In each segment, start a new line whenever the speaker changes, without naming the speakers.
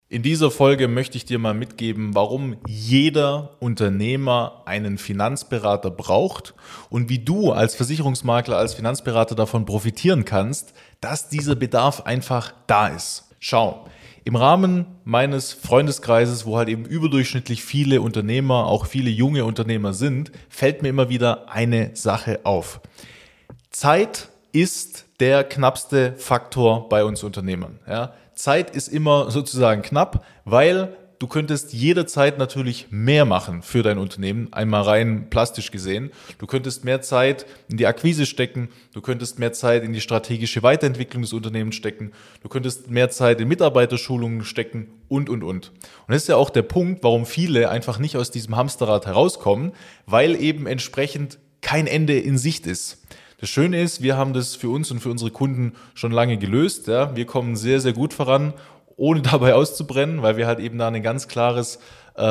In dieser Folge möchte ich dir mal mitgeben, warum jeder Unternehmer einen Finanzberater braucht und wie du als Versicherungsmakler, als Finanzberater davon profitieren kannst, dass dieser Bedarf einfach da ist. Schau, im Rahmen meines Freundeskreises, wo halt eben überdurchschnittlich viele Unternehmer, auch viele junge Unternehmer sind, fällt mir immer wieder eine Sache auf. Zeit ist der knappste Faktor bei uns Unternehmern. Ja? Zeit ist immer sozusagen knapp, weil du könntest jederzeit natürlich mehr machen für dein Unternehmen, einmal rein plastisch gesehen. Du könntest mehr Zeit in die Akquise stecken, du könntest mehr Zeit in die strategische Weiterentwicklung des Unternehmens stecken, du könntest mehr Zeit in Mitarbeiterschulungen stecken und. Und das ist ja auch der Punkt, warum viele einfach nicht aus diesem Hamsterrad herauskommen, weil eben entsprechend kein Ende in Sicht ist. Das Schöne ist, wir haben das für uns und für unsere Kunden schon lange gelöst. Ja. Wir kommen sehr, sehr gut voran, ohne dabei auszubrennen, weil wir halt eben da ein ganz klares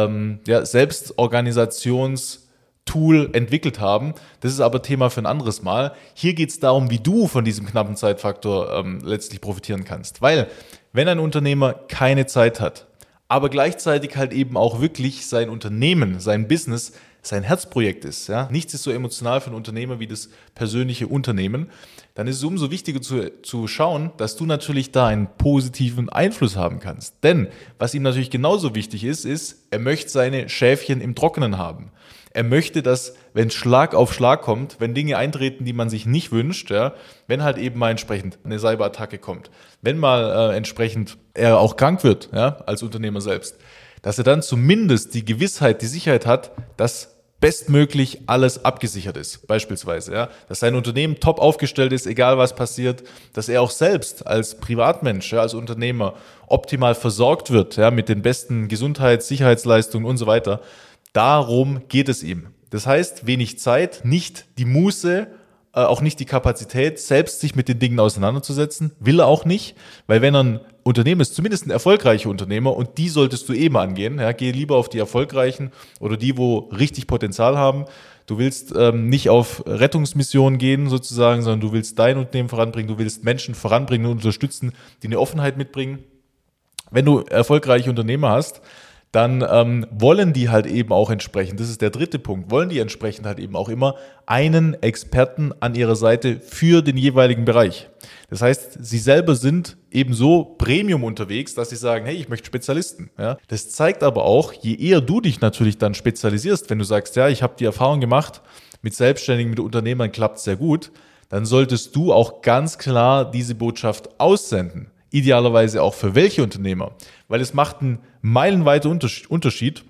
Selbstorganisationstool entwickelt haben. Das ist aber Thema für ein anderes Mal. Hier geht es darum, wie du von diesem knappen Zeitfaktor letztlich profitieren kannst. Weil, wenn ein Unternehmer keine Zeit hat, aber gleichzeitig halt eben auch wirklich sein Unternehmen, sein Business, sein Herzprojekt ist, ja, nichts ist so emotional für einen Unternehmer wie das persönliche Unternehmen, dann ist es umso wichtiger zu schauen, dass du natürlich da einen positiven Einfluss haben kannst. Denn was ihm natürlich genauso wichtig ist, er möchte seine Schäfchen im Trockenen haben. Er möchte, dass, wenn Schlag auf Schlag kommt, wenn Dinge eintreten, die man sich nicht wünscht, ja, wenn halt eben mal entsprechend eine Cyberattacke kommt, wenn mal entsprechend er auch krank wird, ja, als Unternehmer selbst, dass er dann zumindest die Gewissheit, die Sicherheit hat, dass bestmöglich alles abgesichert ist, beispielsweise, ja, dass sein Unternehmen top aufgestellt ist, egal was passiert, dass er auch selbst als Privatmensch, ja, als Unternehmer optimal versorgt wird, ja, mit den besten Gesundheits-, Sicherheitsleistungen und so weiter. Darum geht es ihm. Das heißt, wenig Zeit, nicht die Muße, auch nicht die Kapazität, selbst sich mit den Dingen auseinanderzusetzen, will er auch nicht, weil wenn er ein Unternehmen ist, zumindest ein erfolgreicher Unternehmer, und die solltest du eben angehen, ja, geh lieber auf die erfolgreichen oder die, wo richtig Potenzial haben. Du willst nicht auf Rettungsmissionen gehen sozusagen, sondern du willst dein Unternehmen voranbringen, du willst Menschen voranbringen und unterstützen, die eine Offenheit mitbringen. Wenn du erfolgreiche Unternehmer hast, dann wollen die halt eben auch entsprechend, das ist der dritte Punkt, wollen die entsprechend halt eben auch immer einen Experten an ihrer Seite für den jeweiligen Bereich. Das heißt, sie selber sind eben so Premium unterwegs, dass sie sagen, hey, ich möchte Spezialisten. Ja. Das zeigt aber auch, je eher du dich natürlich dann spezialisierst, wenn du sagst, ja, ich habe die Erfahrung gemacht, mit Selbstständigen, mit Unternehmern klappt es sehr gut, dann solltest du auch ganz klar diese Botschaft aussenden. Idealerweise auch für welche Unternehmer, weil es macht einen meilenweiten Unterschied,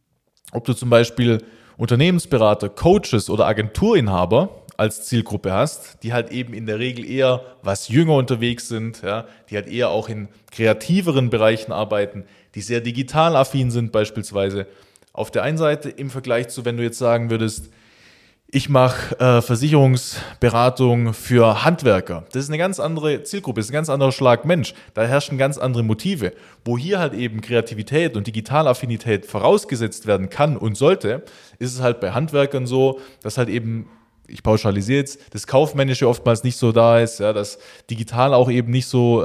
ob du zum Beispiel Unternehmensberater, Coaches oder Agenturinhaber als Zielgruppe hast, die halt eben in der Regel eher was jünger unterwegs sind, ja, die halt eher auch in kreativeren Bereichen arbeiten, die sehr digital affin sind beispielsweise. Auf der einen Seite im Vergleich zu, wenn du jetzt sagen würdest, ich mache Versicherungsberatung für Handwerker. Das ist eine ganz andere Zielgruppe, das ist ein ganz anderer Schlag Mensch. Da herrschen ganz andere Motive. Wo hier halt eben Kreativität und Digitalaffinität vorausgesetzt werden kann und sollte, ist es halt bei Handwerkern so, dass halt eben, ich pauschalisiere jetzt, das Kaufmännische oftmals nicht so da ist, ja, dass digital auch eben nicht so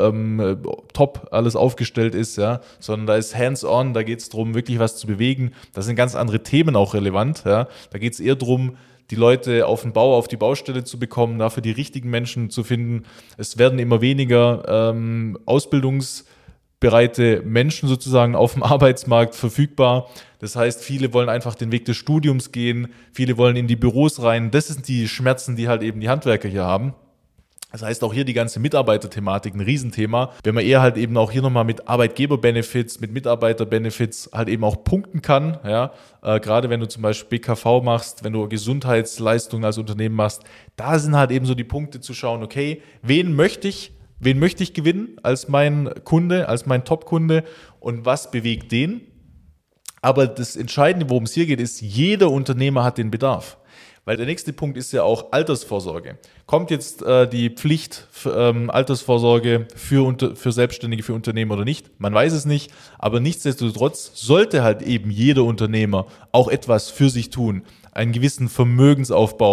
top alles aufgestellt ist, ja, sondern da ist hands-on, da geht es darum, wirklich was zu bewegen. Da sind ganz andere Themen auch relevant. Ja. Da geht es eher darum, die Leute auf den Bau, auf die Baustelle zu bekommen, dafür die richtigen Menschen zu finden. Es werden immer weniger ausbildungsbereite Menschen sozusagen auf dem Arbeitsmarkt verfügbar. Das heißt, viele wollen einfach den Weg des Studiums gehen, viele wollen in die Büros rein. Das sind die Schmerzen, die halt eben die Handwerker hier haben. Das heißt, auch hier die ganze Mitarbeiterthematik ein Riesenthema. Wenn man eher halt eben auch hier nochmal mit Arbeitgeber-Benefits, mit Mitarbeiter-Benefits halt eben auch punkten kann, ja, gerade wenn du zum Beispiel BKV machst, wenn du Gesundheitsleistungen als Unternehmen machst, da sind halt eben so die Punkte zu schauen, okay, wen möchte ich gewinnen als mein Kunde, als mein Top-Kunde und was bewegt den? Aber das Entscheidende, worum es hier geht, ist, jeder Unternehmer hat den Bedarf. Weil der nächste Punkt ist ja auch Altersvorsorge. Kommt jetzt die Pflicht Altersvorsorge für Selbstständige, für Unternehmer oder nicht? Man weiß es nicht, aber nichtsdestotrotz sollte halt eben jeder Unternehmer auch etwas für sich tun, einen gewissen Vermögensaufbau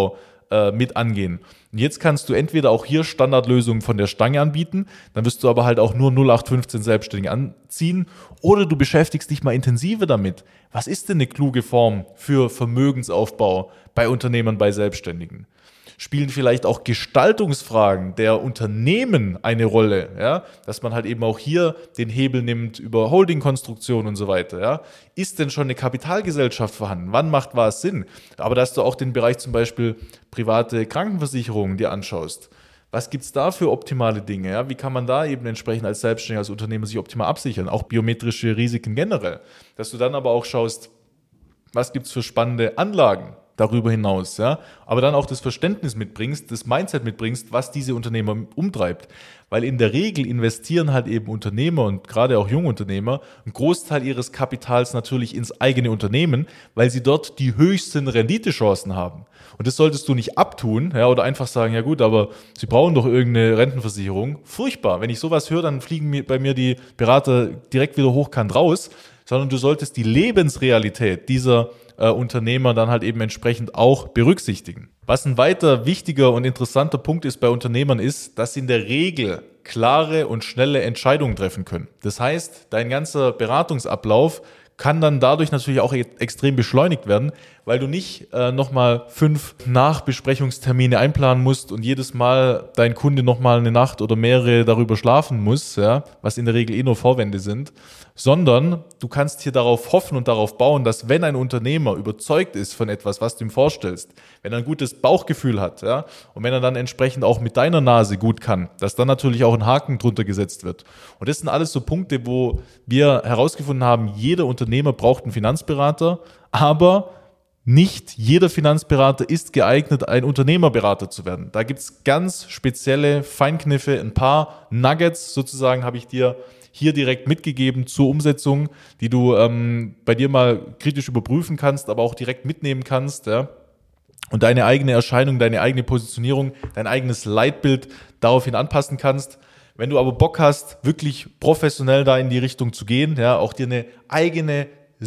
mit angehen. Und jetzt kannst du entweder auch hier Standardlösungen von der Stange anbieten, dann wirst du aber halt auch nur 0815 Selbstständige anziehen, oder du beschäftigst dich mal intensiver damit. Was ist denn eine kluge Form für Vermögensaufbau bei Unternehmern, bei Selbstständigen? Spielen vielleicht auch Gestaltungsfragen der Unternehmen eine Rolle, ja, dass man halt eben auch hier den Hebel nimmt über Holdingkonstruktion und so weiter, ja. Ist denn schon eine Kapitalgesellschaft vorhanden? Wann macht was Sinn? Aber dass du auch den Bereich zum Beispiel private Krankenversicherungen dir anschaust. Was gibt's da für optimale Dinge? Ja? Wie kann man da eben entsprechend als Selbstständiger, als Unternehmer sich optimal absichern? Auch biometrische Risiken generell. Dass du dann aber auch schaust, was gibt's für spannende Anlagen darüber hinaus, ja, aber dann auch das Verständnis mitbringst, das Mindset mitbringst, was diese Unternehmer umtreibt. Weil in der Regel investieren halt eben Unternehmer und gerade auch Jungunternehmer einen Großteil ihres Kapitals natürlich ins eigene Unternehmen, weil sie dort die höchsten Renditechancen haben. Und das solltest du nicht abtun, ja, oder einfach sagen, ja gut, aber sie brauchen doch irgendeine Rentenversicherung. Furchtbar. Wenn ich sowas höre, dann fliegen bei mir die Berater direkt wieder hochkant raus, sondern du solltest die Lebensrealität dieser Unternehmer dann halt eben entsprechend auch berücksichtigen. Was ein weiter wichtiger und interessanter Punkt ist bei Unternehmern ist, dass sie in der Regel klare und schnelle Entscheidungen treffen können. Das heißt, dein ganzer Beratungsablauf kann dann dadurch natürlich auch extrem beschleunigt werden, weil du nicht nochmal 5 Nachbesprechungstermine einplanen musst und jedes Mal dein Kunde nochmal eine Nacht oder mehrere darüber schlafen muss, ja, was in der Regel nur Vorwände sind, sondern du kannst hier darauf hoffen und darauf bauen, dass wenn ein Unternehmer überzeugt ist von etwas, was du ihm vorstellst, wenn er ein gutes Bauchgefühl hat, ja, und wenn er dann entsprechend auch mit deiner Nase gut kann, dass dann natürlich auch ein Haken drunter gesetzt wird. Und das sind alles so Punkte, wo wir herausgefunden haben, jeder Unternehmer braucht einen Finanzberater, aber nicht jeder Finanzberater ist geeignet, ein Unternehmerberater zu werden. Da gibt es ganz spezielle Feinkniffe, ein paar Nuggets sozusagen habe ich dir hier direkt mitgegeben zur Umsetzung, die du bei dir mal kritisch überprüfen kannst, aber auch direkt mitnehmen kannst, ja? Und deine eigene Erscheinung, deine eigene Positionierung, dein eigenes Leitbild daraufhin anpassen kannst. Wenn du aber Bock hast, wirklich professionell da in die Richtung zu gehen, ja, auch dir eine eigene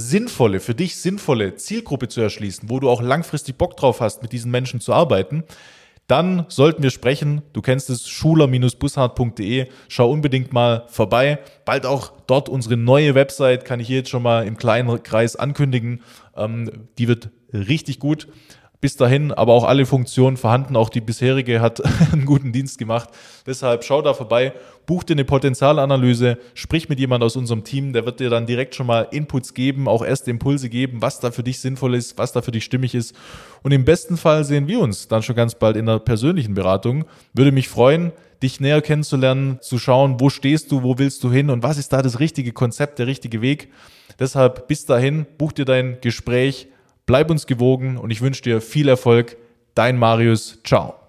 für dich sinnvolle Zielgruppe zu erschließen, wo du auch langfristig Bock drauf hast, mit diesen Menschen zu arbeiten, dann sollten wir sprechen. Du kennst es, schuler-bussard.de. Schau unbedingt mal vorbei. Bald auch dort unsere neue Website, kann ich hier jetzt schon mal im kleinen Kreis ankündigen. Die wird richtig gut. Bis dahin aber auch alle Funktionen vorhanden, auch die bisherige hat einen guten Dienst gemacht. Deshalb schau da vorbei, buch dir eine Potenzialanalyse, sprich mit jemand aus unserem Team, der wird dir dann direkt schon mal Inputs geben, auch erste Impulse geben, was da für dich sinnvoll ist, was da für dich stimmig ist. Und im besten Fall sehen wir uns dann schon ganz bald in einer persönlichen Beratung. Würde mich freuen, dich näher kennenzulernen, zu schauen, wo stehst du, wo willst du hin und was ist da das richtige Konzept, der richtige Weg. Deshalb bis dahin, buch dir dein Gespräch, bleib uns gewogen und ich wünsche dir viel Erfolg. Dein Marius. Ciao.